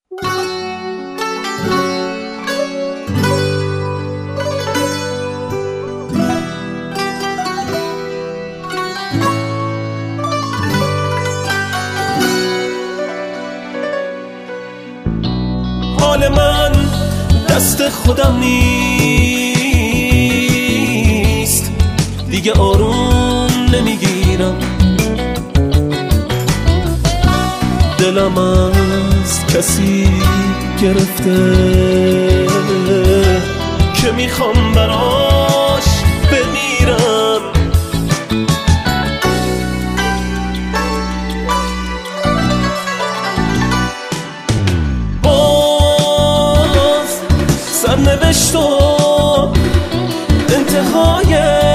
حال من دست خودم نیست، دیگه آروم نمیگیرم. دلم از کسی گرفته که میخوام براش بمیرم. باز سرنوشت و انتهای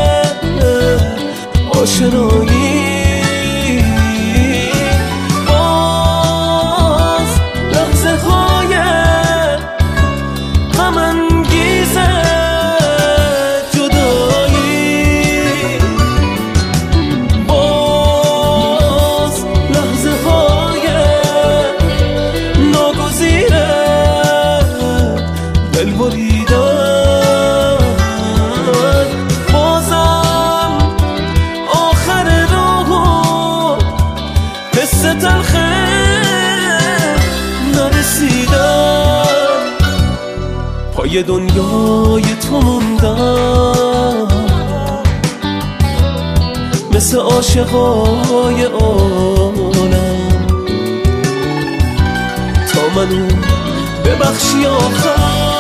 آشنایی، بازم آخر راهو حس تلخه نرسیدم. پای دنیای تو موندم مثل عاشقای عالم، تا منو ببخشی آخر،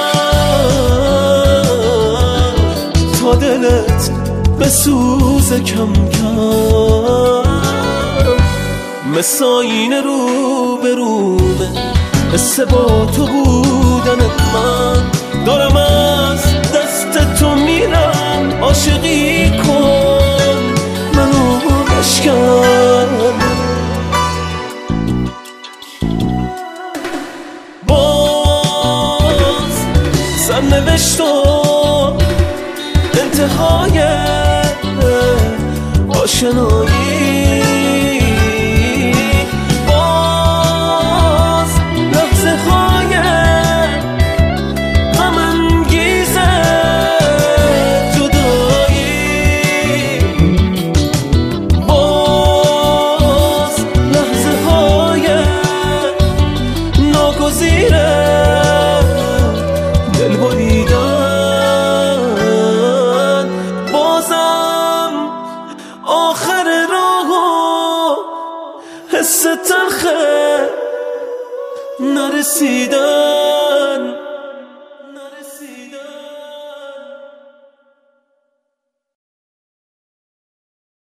تا دلت بسوزه کم کم. مثل آینه رو به رومه حس با تو بودنت، من دارم از دست تو میرم. عاشقی کن منو بشکن. باز سرنوشت و انتهای آشنایی، باز لحظه های غم انگیز جدایی، باز لحظه های ناگزیر دل بریدن. بازم آخر راهو حس تلخه نرسیدن.